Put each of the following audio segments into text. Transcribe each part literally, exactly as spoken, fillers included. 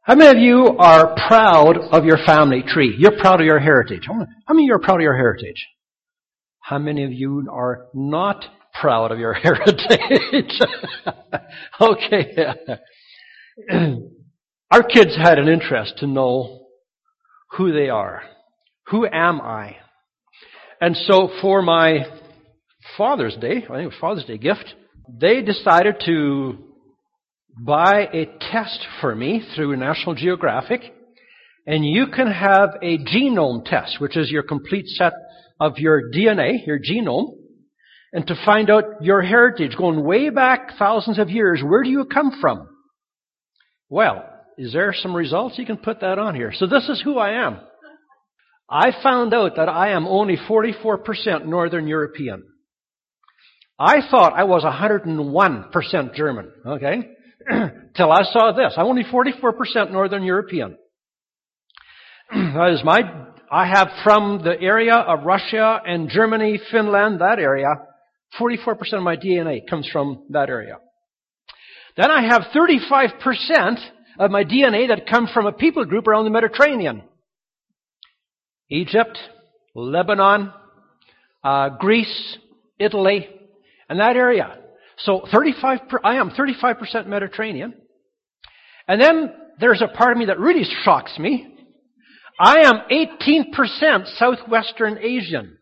How many of you are proud of your family tree? You're proud of your heritage. How many of you are proud of your heritage? How many of you are not proud of your heritage? Okay. Our kids had an interest to know who they are. Who am I? And so for my Father's Day, I think it was Father's Day gift, they decided to buy a test for me through National Geographic. And you can have a genome test, which is your complete set of your D N A, your genome, and to find out your heritage, going way back thousands of years. Where do you come from? Well, is there some results? You can put that on here. So this is who I am. I found out that I am only forty-four percent Northern European. I thought I was one hundred one percent German, okay? Till I saw this. I'm only forty-four percent Northern European. That is my, I have from the area of Russia and Germany, Finland, that area, forty-four percent of my D N A comes from that area. Then I have thirty-five percent of my D N A that come from a people group around the Mediterranean. Egypt, Lebanon, uh, Greece, Italy, and that area. So thirty-five, per, I am thirty-five percent Mediterranean. And then there's a part of me that really shocks me. I am eighteen percent Southwestern Asian.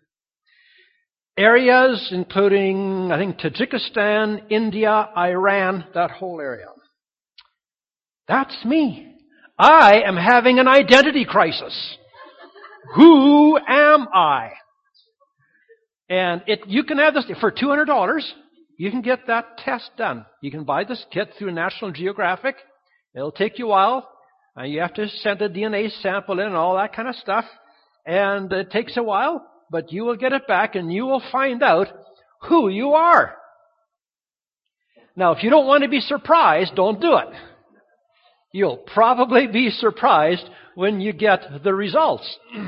Areas including, I think, Tajikistan, India, Iran, that whole area. That's me. I am having an identity crisis. Who am I? And it, you can have this for two hundred dollars. You can get that test done. You can buy this kit through National Geographic. It'll take you a while. Uh, you have to send a D N A sample in and all that kind of stuff. And it takes a while, but you will get it back and you will find out who you are. Now, if you don't want to be surprised, don't do it. You'll probably be surprised when you get the results.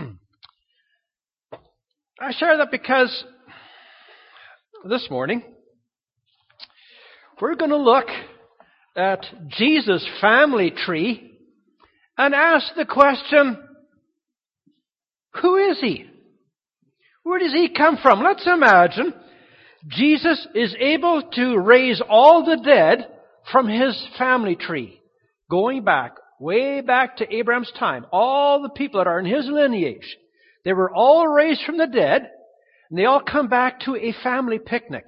I share that because this morning, we're going to look at Jesus' family tree and ask the question, who is he? Where does he come from? Let's imagine Jesus is able to raise all the dead from his family tree, going back, way back to Abraham's time. All the people that are in his lineage, they were all raised from the dead, and they all come back to a family picnic.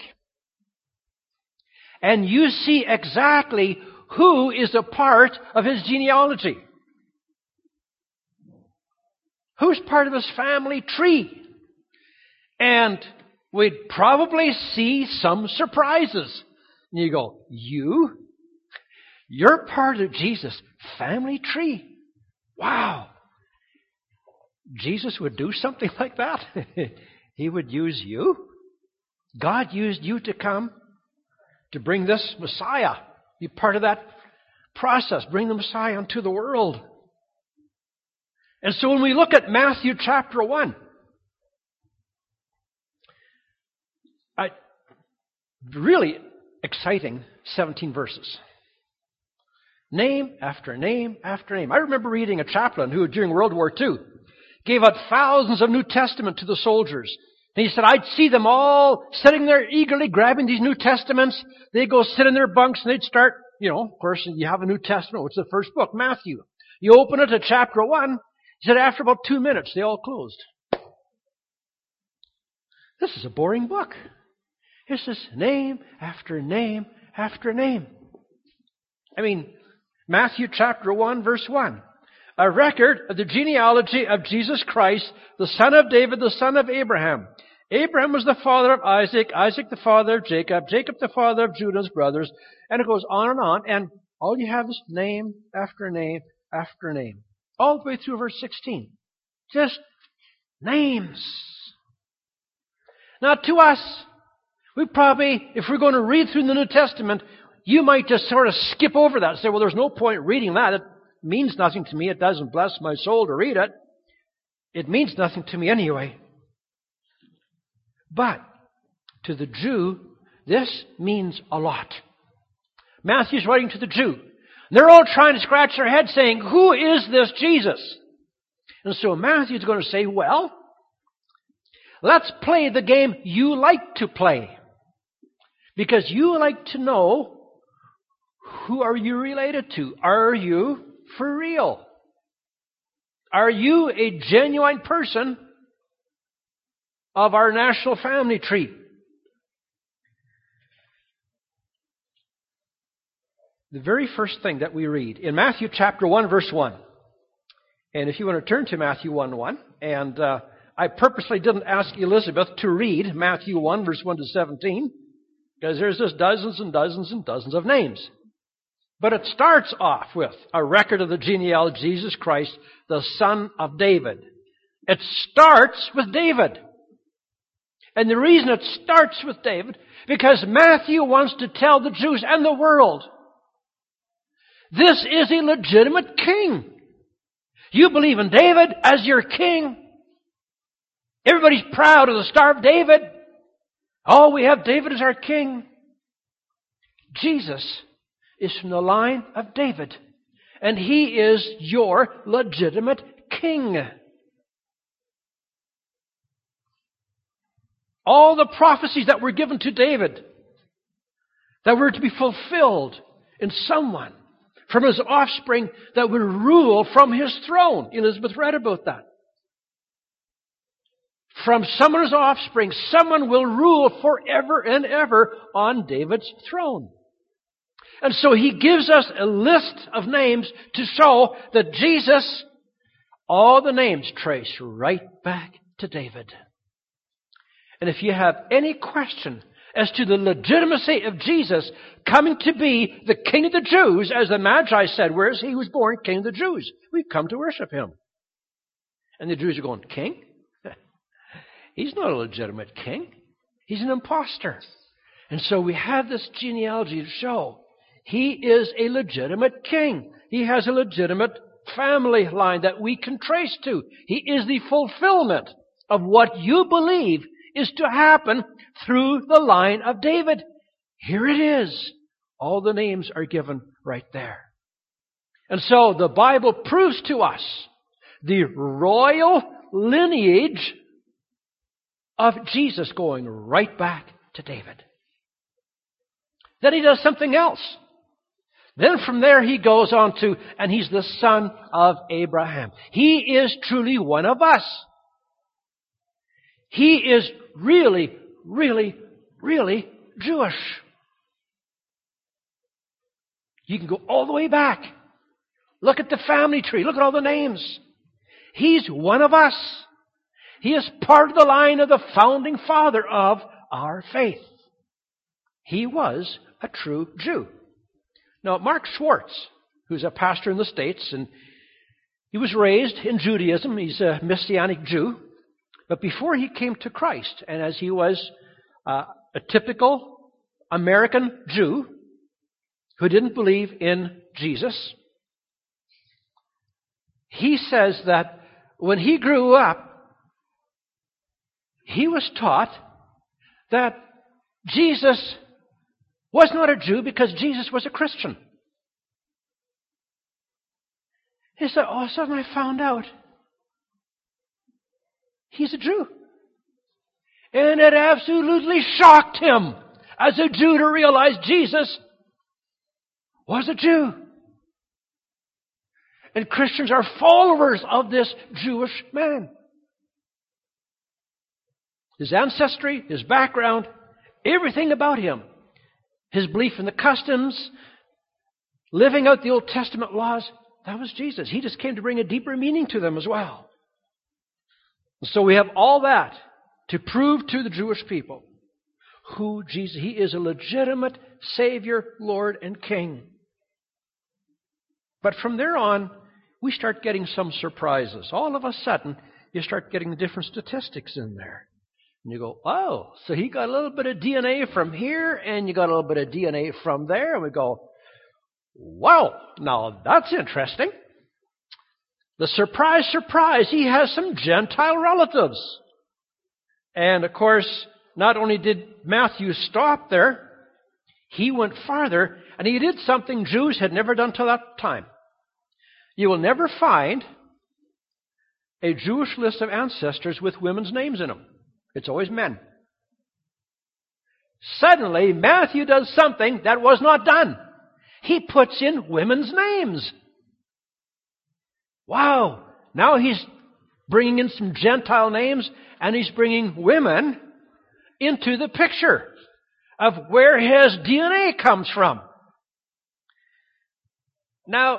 And you see exactly who is a part of his genealogy. Who's part of his family tree? And we'd probably see some surprises. And you go, you? You're part of Jesus' family tree? Wow. Jesus would do something like that? He would use you? God used you to come to bring this Messiah. Be part of that process. Bring the Messiah into the world. And so when we look at Matthew chapter one, I, really exciting seventeen verses. Name after name after name. I remember reading a chaplain who, during World War Two, gave out thousands of New Testament to the soldiers. And he said, I'd see them all sitting there eagerly grabbing these New Testaments. They'd go sit in their bunks and they'd start, you know, of course, you have a New Testament. What's the first book? Matthew. You open it to chapter one. He said, after about two minutes, they all closed. This is a boring book. It's just name after name after name. I mean, Matthew chapter one, verse one. A record of the genealogy of Jesus Christ, the son of David, the son of Abraham. Abraham was the father of Isaac, Isaac the father of Jacob, Jacob the father of Judah's brothers, and it goes on and on, and all you have is name after name after name. All the way through verse sixteen. Just names. Now to us, we probably, if we're going to read through the New Testament, you might just sort of skip over that and say, well, there's no point reading that. It means nothing to me. It doesn't bless my soul to read it. It means nothing to me anyway. But to the Jew, this means a lot. Matthew's writing to the Jew. They're all trying to scratch their head saying, who is this Jesus? And so Matthew's going to say, well, let's play the game you like to play. Because you like to know, who are you related to? Are you for real? Are you a genuine person of our national family tree? The very first thing that we read in Matthew chapter one, verse one. And if you want to turn to Matthew one one, and uh, I purposely didn't ask Elizabeth to read Matthew one, verse one to seventeen, because there's just dozens and dozens and dozens of names. But it starts off with a record of the genealogy of Jesus Christ, the son of David. It starts with David. And the reason it starts with David, because Matthew wants to tell the Jews and the world, this is a legitimate king. You believe in David as your king. Everybody's proud of the Star of David. Oh, we have David as our king. Jesus is from the line of David. And he is your legitimate king. All the prophecies that were given to David that were to be fulfilled in someone from his offspring that would rule from his throne. Elizabeth read about that. From someone's offspring, someone will rule forever and ever on David's throne. And so he gives us a list of names to show that Jesus, all the names trace right back to David. And if you have any question as to the legitimacy of Jesus coming to be the King of the Jews, as the Magi said, whereas he was born King of the Jews, we've come to worship him. And the Jews are going, king? He's not a legitimate king. He's an imposter. And so we have this genealogy to show he is a legitimate king. He has a legitimate family line that we can trace to. He is the fulfillment of what you believe is to happen through the line of David. Here it is. All the names are given right there. And so the Bible proves to us the royal lineage of Jesus going right back to David. Then he does something else. Then from there he goes on to, and he's the son of Abraham. He is truly one of us. He is really, really, really Jewish. You can go all the way back. Look at the family tree. Look at all the names. He's one of us. He is part of the line of the founding father of our faith. He was a true Jew. Now, Mark Schwartz, who's a pastor in the States, and he was raised in Judaism. He's a Messianic Jew. But before he came to Christ, and as he was uh, a typical American Jew who didn't believe in Jesus, he says that when he grew up, he was taught that Jesus was not a Jew because Jesus was a Christian. He said, all of a sudden I found out he's a Jew. And it absolutely shocked him as a Jew to realize Jesus was a Jew. And Christians are followers of this Jewish man. His ancestry, his background, everything about him. His belief in the customs, living out the Old Testament laws, that was Jesus. He just came to bring a deeper meaning to them as well. So we have all that to prove to the Jewish people who Jesus, he is a legitimate Savior, Lord, and King. But from there on, we start getting some surprises. All of a sudden, you start getting the different statistics in there. And you go, oh, so he got a little bit of D N A from here, and you got a little bit of D N A from there. And we go, wow, now that's interesting. The surprise, surprise, he has some Gentile relatives. And of course, not only did Matthew stop there, He went farther, and he did something Jews had never done till that time. You will never find a Jewish list of ancestors with women's names in them. It's always men. Suddenly, Matthew does something that was not done. He puts in women's names. Wow! Now he's bringing in some Gentile names, and he's bringing women into the picture of where his D N A comes from. Now,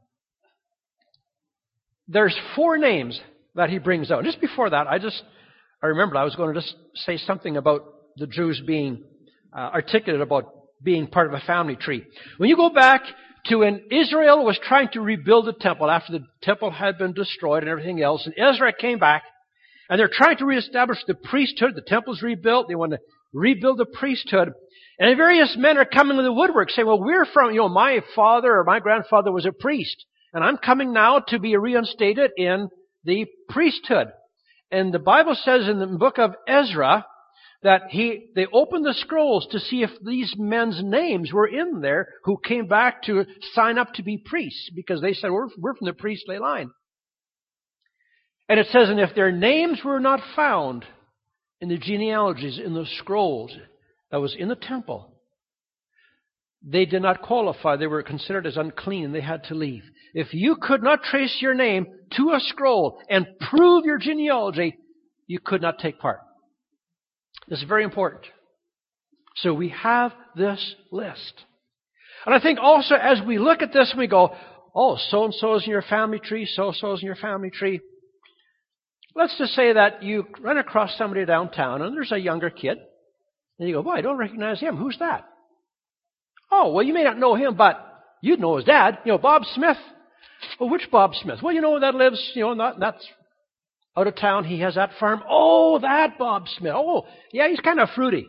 there's four names that he brings out. Just before that, I just, I remembered I was going to just say something about the Jews being uh, articulate about being part of a family tree. When you go back to when Israel was trying to rebuild the temple after the temple had been destroyed and everything else, and Ezra came back, and they're trying to reestablish the priesthood. The temple's rebuilt. They want to rebuild the priesthood. And various men are coming to the woodwork saying, well, we're from, you know, my father or my grandfather was a priest, and I'm coming now to be reinstated in the priesthood. And the Bible says in the book of Ezra that he they opened the scrolls to see if these men's names were in there who came back to sign up to be priests, because they said, we're, we're from the priestly line. And it says, and if their names were not found in the genealogies, in the scrolls that was in the temple, they did not qualify. They were considered as unclean, and they had to leave. If you could not trace your name to a scroll and prove your genealogy, you could not take part. This is very important. So we have this list. And I think also as we look at this, we go, oh, so-and-so is in your family tree, so-and-so is in your family tree. Let's just say that you run across somebody downtown, and there's a younger kid. And you go, boy, I don't recognize him. Who's that? Oh, well, you may not know him, but you'd know his dad. You know, Bob Smith. Well, which Bob Smith? Well, you know that lives, you know, not, that's out of town. He has that farm. Oh, that Bob Smith. Oh, yeah, he's kind of fruity.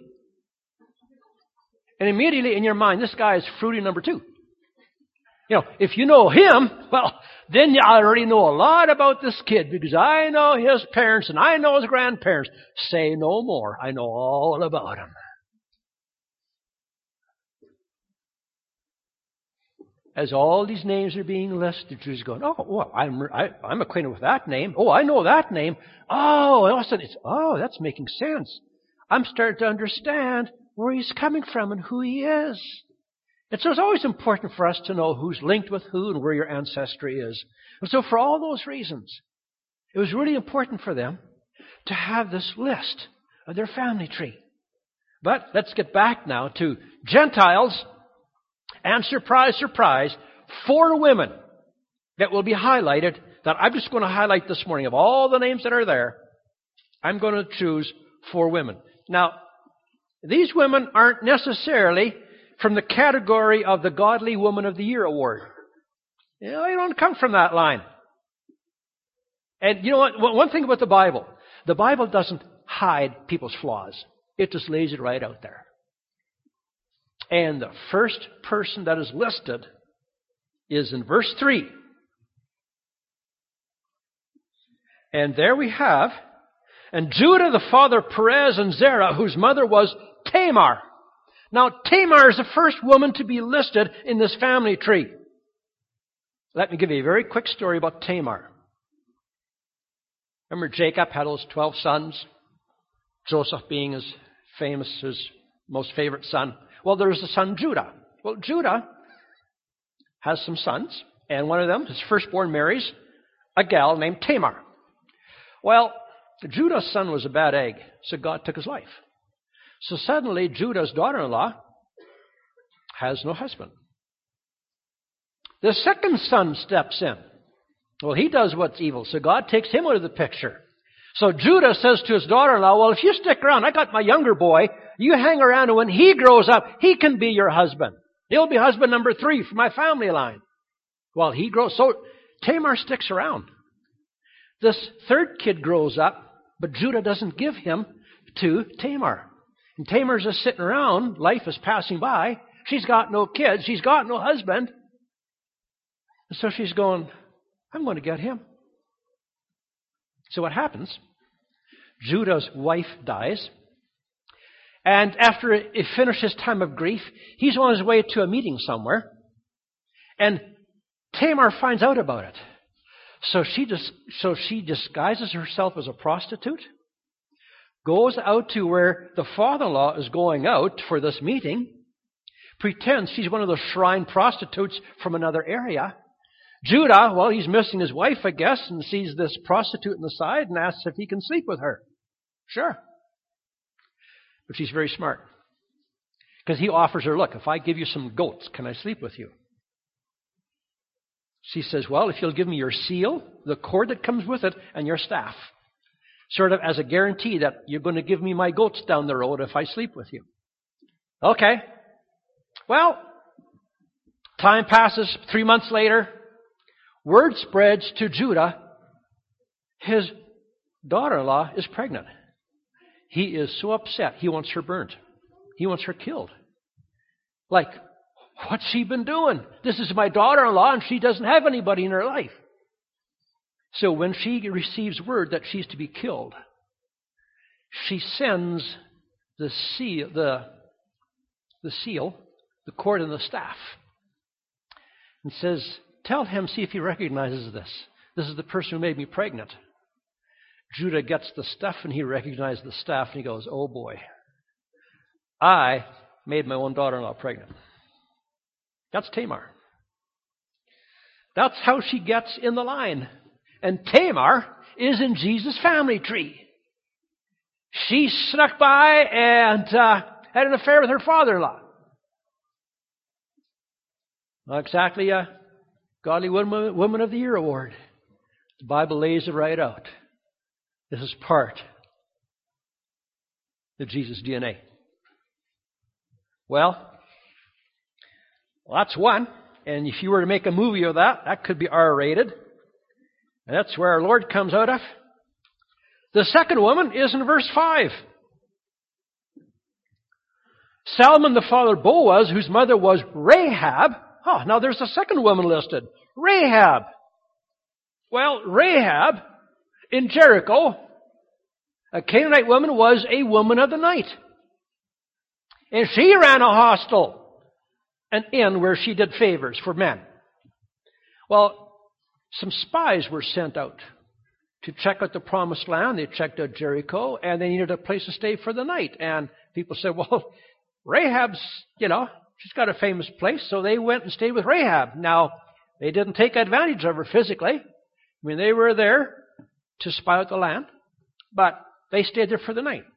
And immediately in your mind, this guy is fruity number two. You know, if you know him, well, then you already know a lot about this kid, because I know his parents and I know his grandparents. Say no more. I know all about him. As all these names are being listed, Jews going, oh, well, I'm I, I'm acquainted with that name. Oh, I know that name. Oh, and all of a sudden it's, oh, that's making sense. I'm starting to understand where he's coming from and who he is. And so it's always important for us to know who's linked with who and where your ancestry is. And so for all those reasons, it was really important for them to have this list of their family tree. But let's get back now to Gentiles. And surprise, surprise, four women that will be highlighted that I'm just going to highlight this morning. Of all the names that are there, I'm going to choose four women. Now, these women aren't necessarily from the category of the Godly Woman of the Year award. You know, they don't come from that line. And you know what? One thing about the Bible, the Bible doesn't hide people's flaws. It just lays it right out there. And the first person that is listed is in verse three. And there we have, and Judah the father of Perez and Zerah, whose mother was Tamar. Now, Tamar is the first woman to be listed in this family tree. Let me give you a very quick story about Tamar. Remember, Jacob had those twelve sons, Joseph being his famous, his most favorite son. Well, there's the son Judah. Well, Judah has some sons, and one of them, his firstborn, marries a gal named Tamar. Well, Judah's son was a bad egg, so God took his life. So suddenly, Judah's daughter-in-law has no husband. The second son steps in. Well, he does what's evil, so God takes him out of the picture. So Judah says to his daughter-in-law, well, if you stick around, I got my younger boy, you hang around, and when he grows up, he can be your husband. He'll be husband number three for my family line. Well, he grows. So Tamar sticks around. This third kid grows up, but Judah doesn't give him to Tamar. And Tamar's just sitting around. Life is passing by. She's got no kids. She's got no husband. And so she's going, I'm going to get him. So what happens? Judah's wife dies. And after he finished his time of grief, he's on his way to a meeting somewhere. And Tamar finds out about it. So she dis- so she disguises herself as a prostitute, goes out to where the father-in-law is going out for this meeting, pretends she's one of those shrine prostitutes from another area. Judah, well, he's missing his wife, I guess, and sees this prostitute on the side and asks if he can sleep with her. Sure. But she's very smart. Because he offers her, look, if I give you some goats, can I sleep with you? She says, well, if you'll give me your seal, the cord that comes with it, and your staff. Sort of as a guarantee that you're going to give me my goats down the road if I sleep with you. Okay. Well, time passes. Three months later, word spreads to Judah, his daughter-in-law is pregnant. He is so upset, he wants her burnt. He wants her killed. Like, what's she been doing? This is my daughter-in-law, and she doesn't have anybody in her life. So when she receives word that she's to be killed, she sends the seal, the, the seal, the cord and the staff, and says, tell him, see if he recognizes this. This is the person who made me pregnant. Judah gets the stuff and he recognizes the staff and he goes, oh boy, I made my own daughter-in-law pregnant. That's Tamar. That's how she gets in the line. And Tamar is in Jesus' family tree. She snuck by and uh, had an affair with her father-in-law. Not exactly a Godly Woman, Woman of the Year award. The Bible lays it right out. This is part of Jesus' D N A. Well, well, that's one. And if you were to make a movie of that, that could be R-rated. And that's where our Lord comes out of. The second woman is in verse five. Salmon, the father of Boaz, whose mother was Rahab. Oh, now there's a second woman listed. Rahab. Well, Rahab in Jericho, a Canaanite woman, was a woman of the night. And she ran a hostel, an inn where she did favors for men. Well, some spies were sent out to check out the promised land. They checked out Jericho, and they needed a place to stay for the night. And people said, well, Rahab's, you know, she's got a famous place, so they went and stayed with Rahab. Now, they didn't take advantage of her physically. I mean, they were there to spy out the land, but they stayed there for the night.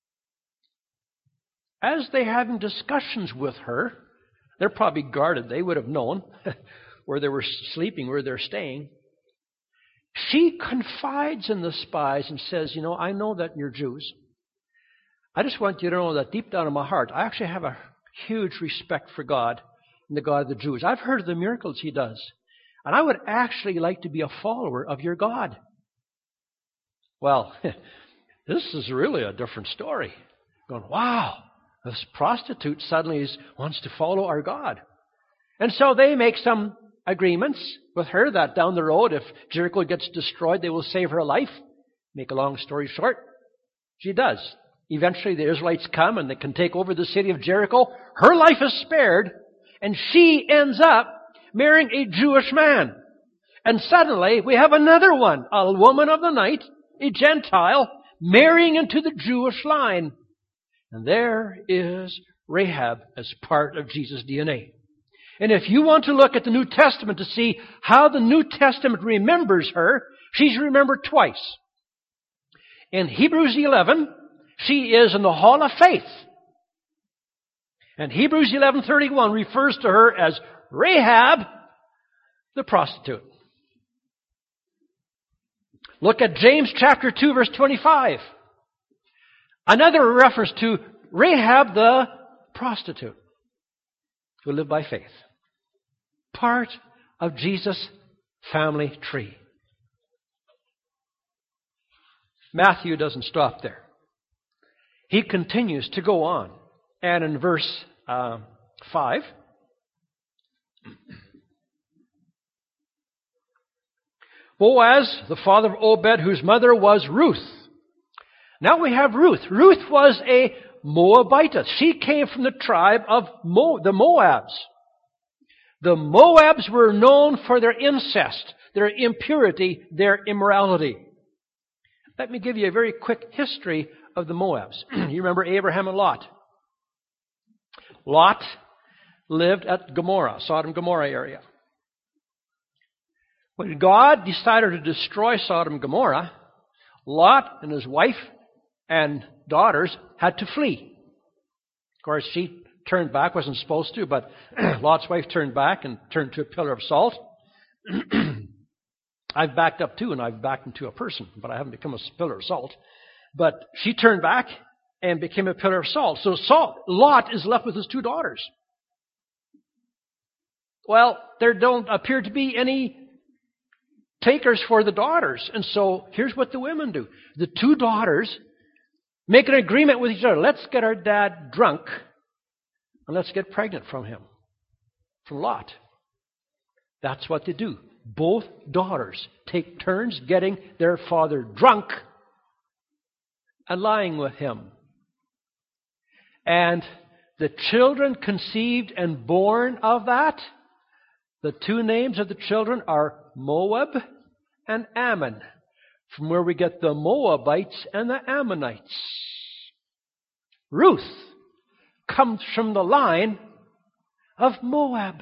As they're having discussions with her, they're probably guarded. They would have known where they were sleeping, where they're staying. She confides in the spies and says, you know, I know that you're Jews. I just want you to know that deep down in my heart, I actually have a huge respect for God and the God of the Jews. I've heard of the miracles He does. And I would actually like to be a follower of your God. Well, this is really a different story. Going, wow, this prostitute suddenly is, wants to follow our God. And so they make some agreements with her that down the road, if Jericho gets destroyed, they will save her life. Make a long story short, she does. Eventually the Israelites come and they can take over the city of Jericho. Her life is spared, and she ends up marrying a Jewish man. And suddenly we have another one, a woman of the night, a Gentile, marrying into the Jewish line. And there is Rahab as part of Jesus' D N A. And if you want to look at the New Testament to see how the New Testament remembers her, she's remembered twice. In Hebrews eleven, she is in the Hall of Faith. And Hebrews eleven thirty-one refers to her as Rahab, the prostitute. Look at James chapter two, verse twenty-five. Another reference to Rahab, the prostitute, who lived by faith. Part of Jesus' family tree. Matthew doesn't stop there. He continues to go on. And in verse uh, five, Boaz, the father of Obed, whose mother was Ruth. Now we have Ruth. Ruth was a Moabitess. She came from the tribe of Mo- the Moabs. The Moabs were known for their incest, their impurity, their immorality. Let me give you a very quick history of the Moabs. You remember Abraham and Lot. Lot lived at Gomorrah, Sodom Gomorrah area. When God decided to destroy Sodom and Gomorrah, Lot and his wife and daughters had to flee. Of course, she turned back, wasn't supposed to, but Lot's wife turned back and turned to a pillar of salt. I've backed up too, and I've backed into a person, but I haven't become a pillar of salt. But she turned back and became a pillar of salt. So salt, Lot is left with his two daughters. Well, there don't appear to be any takers for the daughters. And so here's what the women do. The two daughters make an agreement with each other. Let's get our dad drunk and let's get pregnant from him, from Lot. That's what they do. Both daughters take turns getting their father drunk and lying with him. And the children conceived and born of that, the two names of the children are Moab and Ammon, from where we get the Moabites and the Ammonites. Ruth comes from the line of Moab.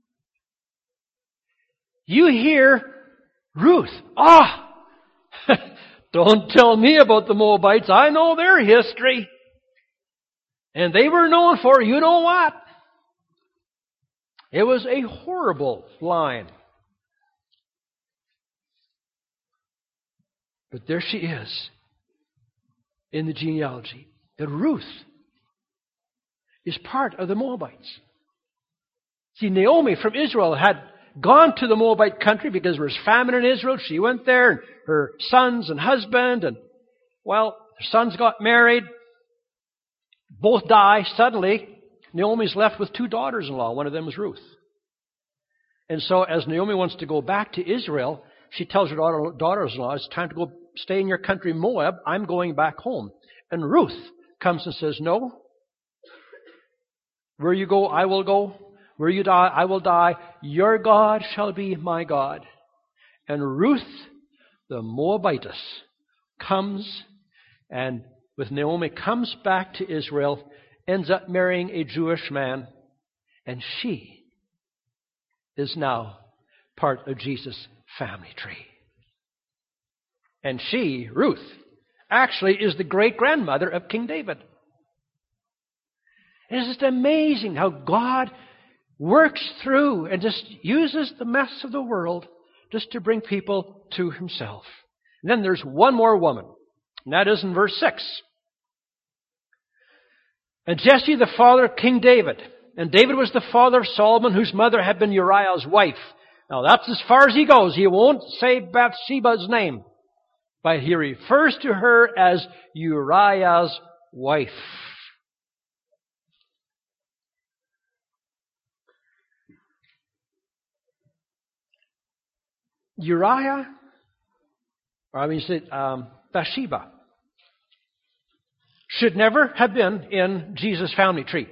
You hear Ruth. Ah! Don't tell me about the Moabites. I know their history. And they were known for, you know what? It was a horrible line. But there she is in the genealogy. That Ruth is part of the Moabites. See, Naomi from Israel had gone to the Moabite country because there was famine in Israel. She went there, and her sons and husband, and, well, her sons got married. Both die. Suddenly, Naomi's left with two daughters-in-law. One of them was Ruth. And so, as Naomi wants to go back to Israel, she tells her daughter, daughters-in-law, it's time to go stay in your country, Moab. I'm going back home. And Ruth comes and says, no. Where you go, I will go. Where you die, I will die. Your God shall be my God. And Ruth, the Moabitess, comes and with Naomi comes back to Israel, ends up marrying a Jewish man, and she is now part of Jesus' family tree. And she, Ruth, actually is the great-grandmother of King David. And it's just amazing how God works through and just uses the mess of the world just to bring people to Himself. And then there's one more woman, and that is in verse six. And Jesse, the father of King David. And David was the father of Solomon, whose mother had been Uriah's wife. Now that's as far as he goes. He won't say Bathsheba's name. But he refers to her as Uriah's wife. Uriah, or I mean, um, Bathsheba, should never have been in Jesus' family tree.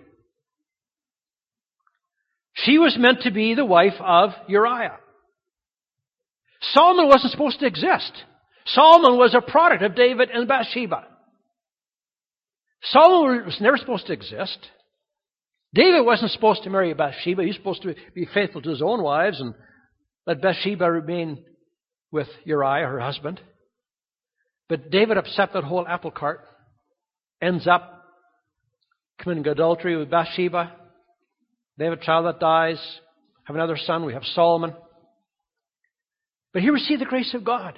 She was meant to be the wife of Uriah. Solomon wasn't supposed to exist. Solomon was a product of David and Bathsheba. Solomon was never supposed to exist. David wasn't supposed to marry Bathsheba. He was supposed to be faithful to his own wives and let Bathsheba remain with Uriah, her husband. But David upset that whole apple cart. Ends up committing adultery with Bathsheba. They have a child that dies. Have another son. We have Solomon. But here we see the grace of God.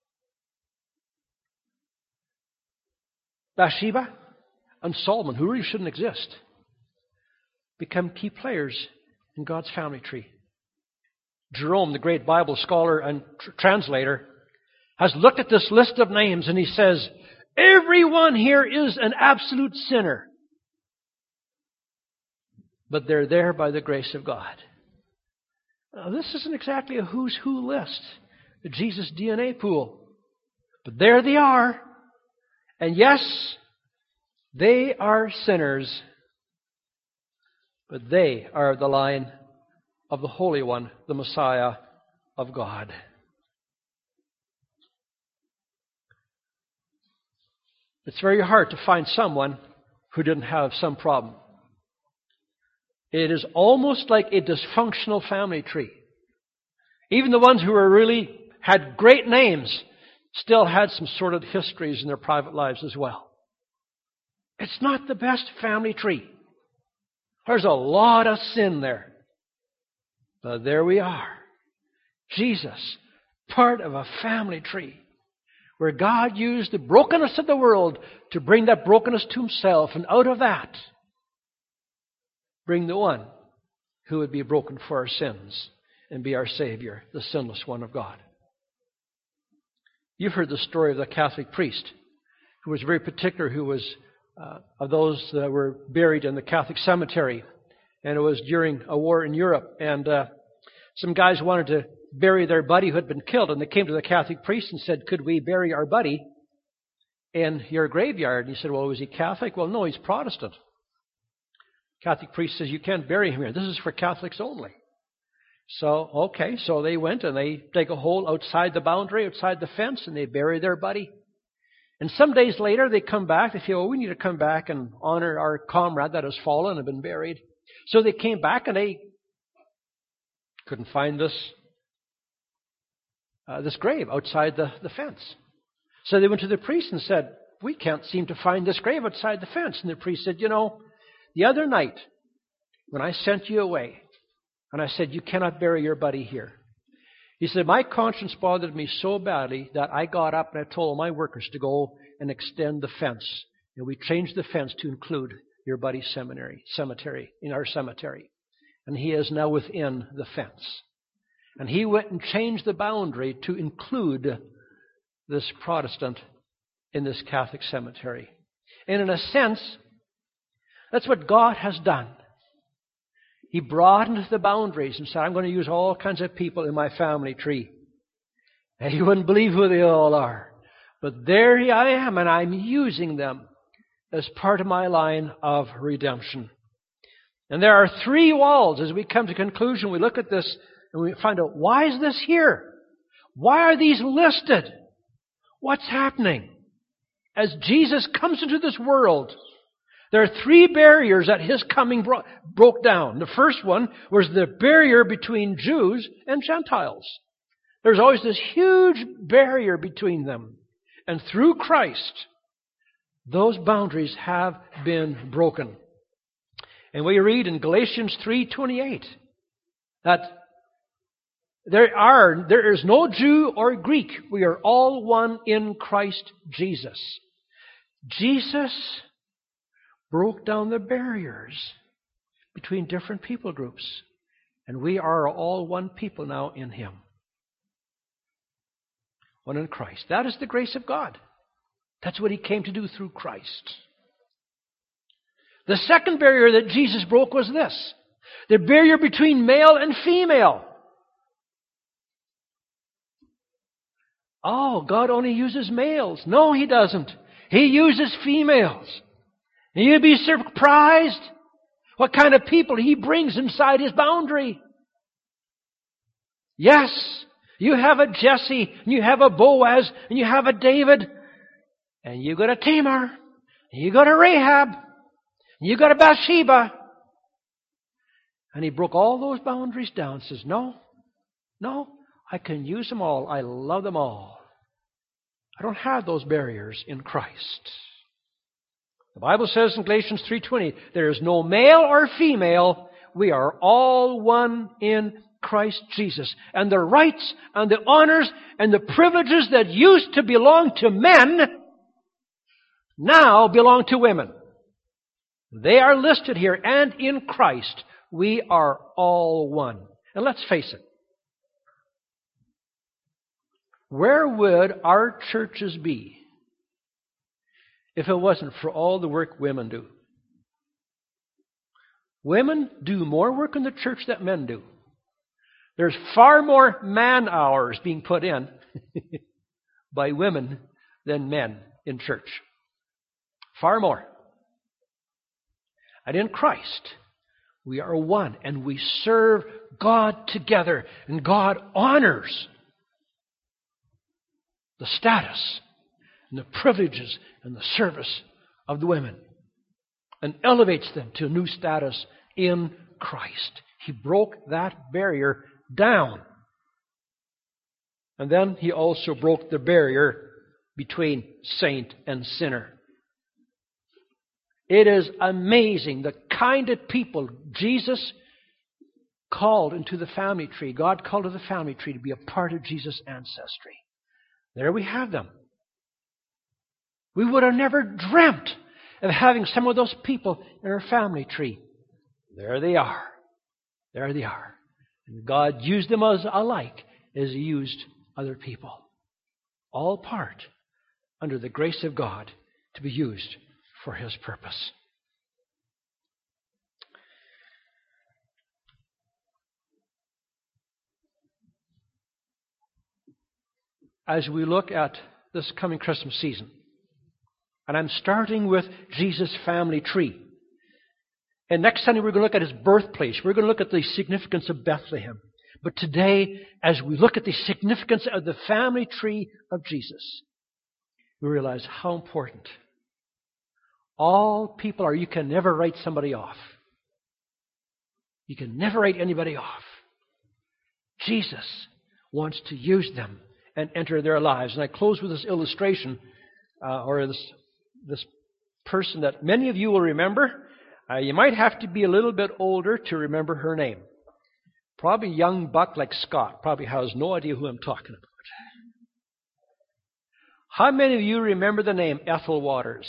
Bathsheba and Solomon, who really shouldn't exist, become key players in God's family tree. Jerome, the great Bible scholar and tr- translator, has looked at this list of names and he says, everyone here is an absolute sinner. But they're there by the grace of God. Now, this isn't exactly a who's who list, the Jesus D N A pool. But there they are. And yes, They are sinners, but they are the line of the Holy One, the Messiah of God. It's very hard to find someone who didn't have some problem. It is almost like a dysfunctional family tree. Even the ones who were really had great names still had some sordid histories in their private lives as well. It's not the best family tree. There's a lot of sin there. But there we are. Jesus, part of a family tree where God used the brokenness of the world to bring that brokenness to Himself, and out of that, bring the one who would be broken for our sins and be our Savior, the sinless one of God. You've heard the story of the Catholic priest who was very particular, who was uh, of those that were buried in the Catholic cemetery. And it was during a war in Europe. And uh, some guys wanted to bury their buddy who had been killed. And they came to the Catholic priest and said, could we bury our buddy in your graveyard? And he said, well, was he Catholic? Well, no, he's Protestant. Catholic priest says, you can't bury him here. This is for Catholics only. So, okay, so they went and they dig a hole outside the boundary, outside the fence, and they bury their buddy. And some days later, they come back. They feel, well, we need to come back and honor our comrade that has fallen and been buried. So they came back and they couldn't find this uh, this grave outside the, the fence. So they went to the priest and said, we can't seem to find this grave outside the fence. And the priest said, you know, the other night when I sent you away and I said, you cannot bury your buddy here, he said, my conscience bothered me so badly that I got up and I told my workers to go and extend the fence. And we changed the fence to include your buddy's seminary, cemetery, in our cemetery. And he is now within the fence. And he went and changed the boundary to include this Protestant in this Catholic cemetery. And in a sense, that's what God has done. He broadened the boundaries and said, I'm going to use all kinds of people in my family tree. And you wouldn't believe who they all are. But there I am, and I'm using them as part of my line of redemption. And there are three walls. As we come to conclusion, we look at this and we find out, why is this here? Why are these listed? What's happening? As Jesus comes into this world, there are three barriers that His coming bro- broke down. The first one was the barrier between Jews and Gentiles. There's always this huge barrier between them. And through Christ, those boundaries have been broken. And we read in Galatians three twenty-eight that there are there is no Jew or Greek. We are all one in Christ Jesus. Jesus broke down the barriers between different people groups. And we are all one people now in Him. One in Christ. That is the grace of God. That's what He came to do through Christ. The second barrier that Jesus broke was this. The barrier between male and female. Oh, God only uses males. No, He doesn't. He uses females. And you'd be surprised what kind of people He brings inside His boundary. Yes, you have a Jesse, and you have a Boaz, and you have a David, and you got a Tamar, and you got a Rahab, and you got a Bathsheba. And He broke all those boundaries down and says, no, no, I can use them all. I love them all. I don't have those barriers in Christ. The Bible says in Galatians three twenty, there is no male or female. We are all one in Christ Jesus. And the rights and the honors and the privileges that used to belong to men now belong to women. They are listed here. And in Christ, we are all one. And let's face it. Where would our churches be if it wasn't for all the work women do? Women do more work in the church than men do. There's far more man hours being put in by women than men in church. Far more. And in Christ, we are one, and we serve God together, and God honors the status and the privileges and the service of the women and elevates them to a new status in Christ. He broke that barrier down. And then He also broke the barrier between saint and sinner. It is amazing the kind of people Jesus called into the family tree. God called to the family tree to be a part of Jesus' ancestry. There we have them. We would have never dreamt of having some of those people in our family tree. There they are. There they are. And God used them as alike as He used other people. All part under the grace of God to be used for His purpose. As we look at this coming Christmas season, and I'm starting with Jesus' family tree. And next Sunday we're going to look at His birthplace. We're going to look at the significance of Bethlehem. But today, as we look at the significance of the family tree of Jesus, we realize how important all people are. You can never write somebody off. You can never write anybody off. Jesus wants to use them and enter their lives. And I close with this illustration, uh, or this, this person that many of you will remember. Uh, you might have to be a little bit older to remember her name. Probably a young buck like Scott probably has no idea who I'm talking about. How many of you remember the name Ethel Waters?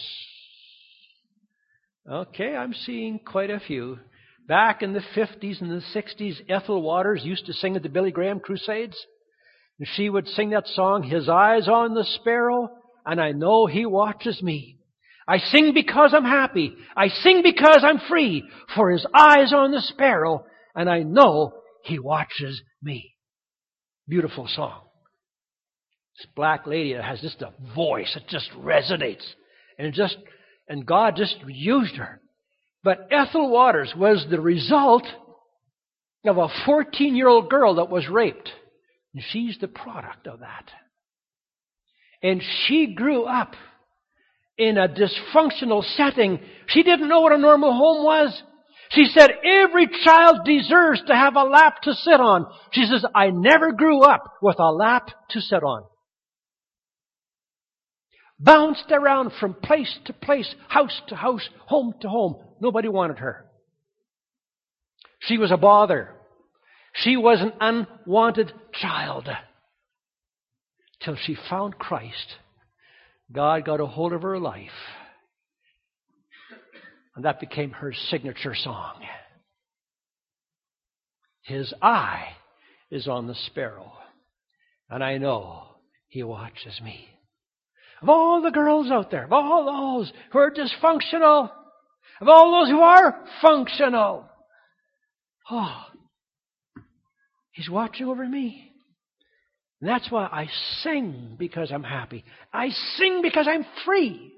Okay, I'm seeing quite a few. Back in the fifties and the sixties, Ethel Waters used to sing at the Billy Graham Crusades. And she would sing that song, His eyes on the sparrow, and I know He watches me. I sing because I'm happy. I sing because I'm free. For His eyes on the sparrow, and I know He watches me. Beautiful song. This black lady that has just a voice that just resonates. And just and God just used her. But Ethel Waters was the result of a fourteen-year-old girl that was raped. And she's the product of that. And she grew up in a dysfunctional setting. She didn't know what a normal home was. She said, every child deserves to have a lap to sit on. She says, I never grew up with a lap to sit on. Bounced around from place to place, house to house, home to home. Nobody wanted her. She was a bother. She was an unwanted child. Till she found Christ. God got a hold of her life. And that became her signature song. His eye is on the sparrow. And I know He watches me. Of all the girls out there, of all those who are dysfunctional, of all those who are functional, oh, He's watching over me. And that's why I sing, because I'm happy. I sing because I'm free.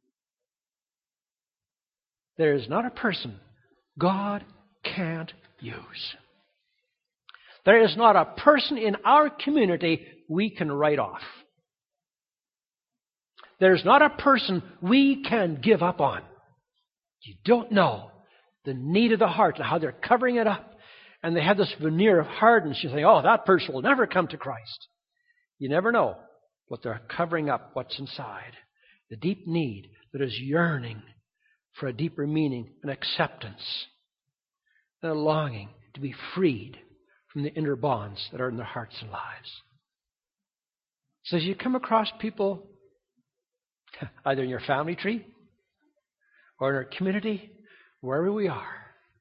There is not a person God can't use. There is not a person in our community we can write off. There's not a person we can give up on. You don't know the need of the heart and how they're covering it up. And they have this veneer of hardness. You think, oh, that person will never come to Christ. You never know what they're covering up, what's inside. The deep need that is yearning for a deeper meaning and acceptance. And a longing to be freed from the inner bonds that are in their hearts and lives. So as you come across people, either in your family tree or in our community, wherever we are,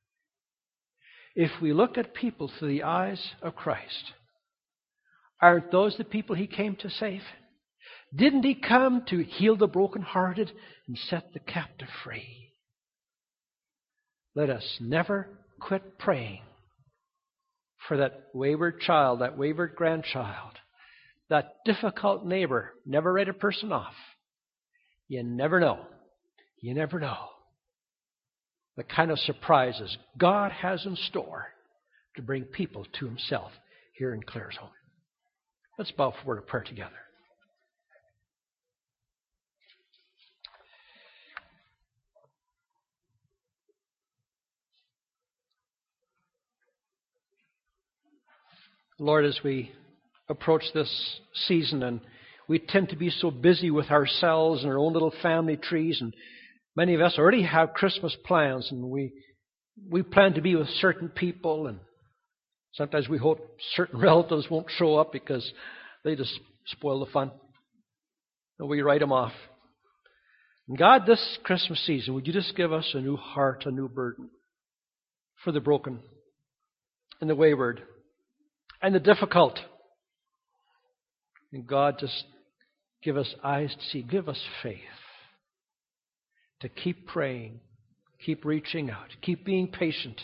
if we look at people through the eyes of Christ, aren't those the people He came to save? Didn't He come to heal the brokenhearted and set the captive free? Let us never quit praying for that wayward child, that wayward grandchild, that difficult neighbor. Never write a person off. You never know. You never know the kind of surprises God has in store to bring people to Himself here in Clare's home. Let's bow for a word of prayer together. Lord, as we approach this season, and we tend to be so busy with ourselves and our own little family trees, and many of us already have Christmas plans, and we we plan to be with certain people, and sometimes we hope certain relatives won't show up because they just spoil the fun. And we write them off. And God, this Christmas season, would you just give us a new heart, a new burden for the broken and the wayward and the difficult. And God, just give us eyes to see. Give us faith to keep praying, keep reaching out, keep being patient,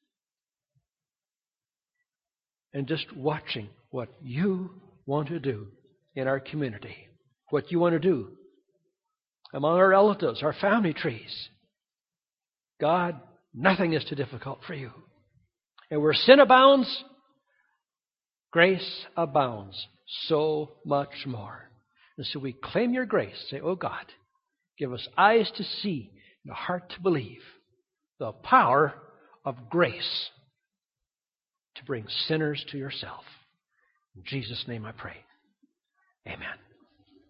and just watching what you want to do in our community, what you want to do among our relatives, our family trees. God, nothing is too difficult for you. And where sin abounds, grace abounds so much more. And so we claim your grace. Say, oh God, give us eyes to see and a heart to believe the power of grace to bring sinners to yourself. In Jesus' name I pray. Amen.